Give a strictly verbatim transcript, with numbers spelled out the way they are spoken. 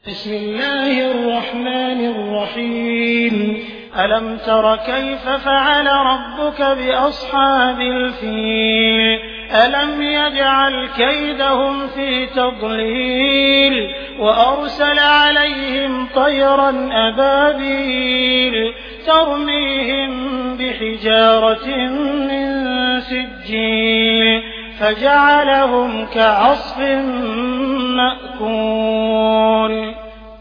بسم الله الرحمن الرحيم ألم تر كيف فعل ربك بأصحاب الفيل ألم يجعل كيدهم في تضليل وأرسل عليهم طيرا أبابيل ترميهم بحجارة من سجيل فجعلهم كعصف مأكول.